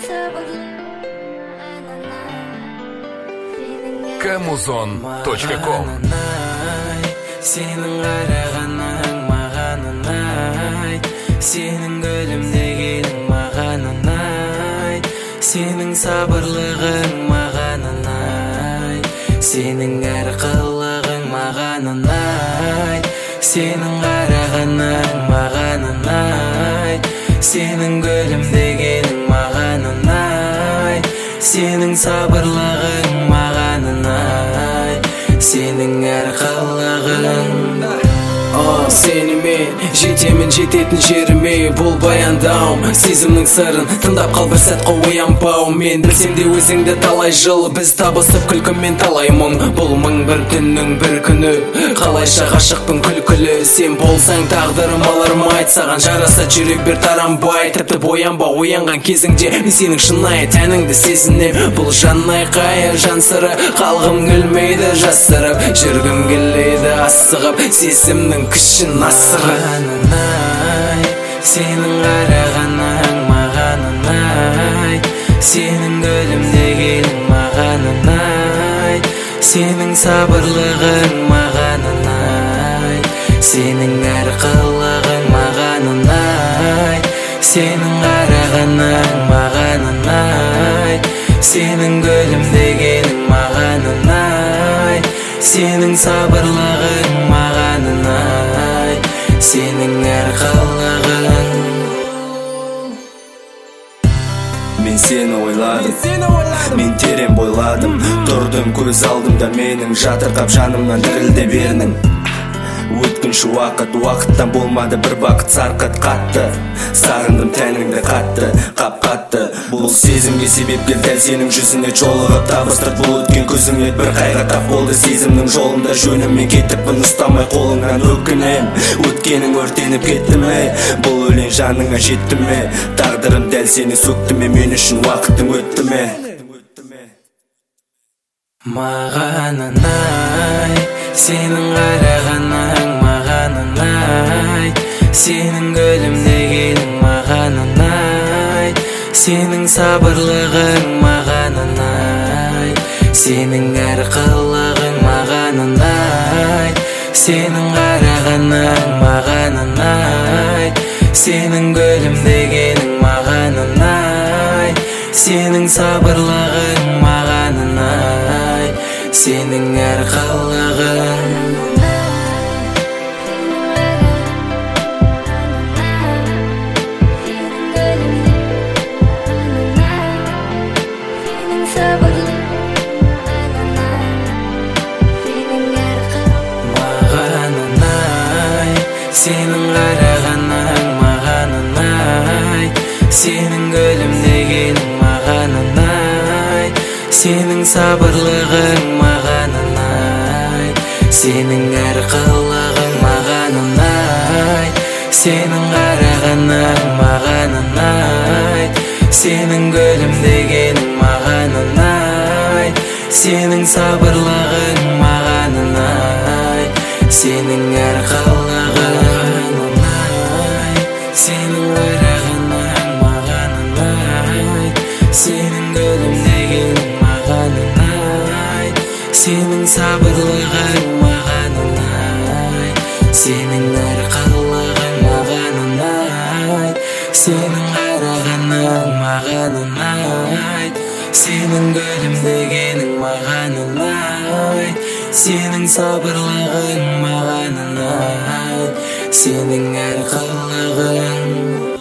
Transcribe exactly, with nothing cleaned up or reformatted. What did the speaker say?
камузон точка ком. Сенің қарағаның маған ұнайды, сенің күлімдегенің маған ұнайды, сенің сабырлығың маған ұнайды, сенің әр қылығың маған ұнайды, сенің қарағаның маған ұнайды, сенің күлімдегенің маған ұнайды, сенің сабырлығың маған ұнайды, сенің әр қылығың. О, сенімен жетемін жететін жеріме, бұл баяндау сезімнің сырын тыңдап қал, бір сәт қой оянбау. Мен білсем де өзіңді талай жыл біз табысып күлкімен талай мұң. Бұл мың бір түннің бір күні, қалайша ғашықпын күлкілі. Сен болсаң тағдырым алармайды, саған жараса жүрек бір таранбай. Тіпті боянба оянған кезіңде мен сенің шынайы тәніңді сезінем. Бұл жан айқайы жан сыры, қалғым келмейді жасырып, жүргім келеді асығып, сезімнің күшін асырып. Сенің қарағаның маған ұнайды, сенің күлімдегенің маған ұнайды, сенің сабырлығың маған ұнайды, сенің әр қылығың маған ұнайды, сенің қарағаның маған ұнайды, сенің күлімдегенің маған ұнайды, сенің сабырлығың маған ұнайды, сенің әр қылығың. Мен сені ойладым, мен терең бойладым, тұрдым көз алдымда менің, жатырқап жанымнан дірілдеп ернің. Өткінші уақыт, уақыттан болмады бір бақыт сарқыт қатты, сағындым тәніңді қатты, қап қатты. Бұл сезімге себепкер дәл сенің жүзіне жолығып табыстырып, бұл өткен көзіңе бір қайғы тап болды. Сезімнің жолында жөніммен кетіппін, ұстамай қолыңнан өкінем. Өткенің өртеніп кетті ме, бұл өлең жаныңа жетті ме, тағдырым дәл сені сөкті ме, мен үшін уақытың өтті ме. Маған ұнайды, сенің қарағаның маған ұнайды, сенің күлімдегенің маған ұнайды, сенің сабырлығың маған ұнайды, сенің әр қылығың маған ұнайды, сенің қарағаның маған ұнайды, сенің күлімдегенің маған ұнайды, сенің сабырлығың маған ұнайды, сенің әр қылығың. Маған ұнайды, сенің қарағаның маған ұнайды, сенің күлімдегенің маған ұнайды, сенің сабырлығың маған ұнайды, сенің әр қылығың маған ұнайды, сенің қарағаның маған ұнайды, сенің күлімдегенің маған ұнайды, сенің сабырлығың маған ұнайды, сенің әр қылығың ұнайды, сенің қарағаның маған ұнайды, сенің күлімдегенің маған ұнайды, сенің сабырлығың маған ұнайды, сенің әр қылығың маған ұнайды, сенің қарағаның маған ұнайды, сенің күлімдегенің маған ұнайды, сенің сабырлығың маған ұнайды, сенің әр қылығың.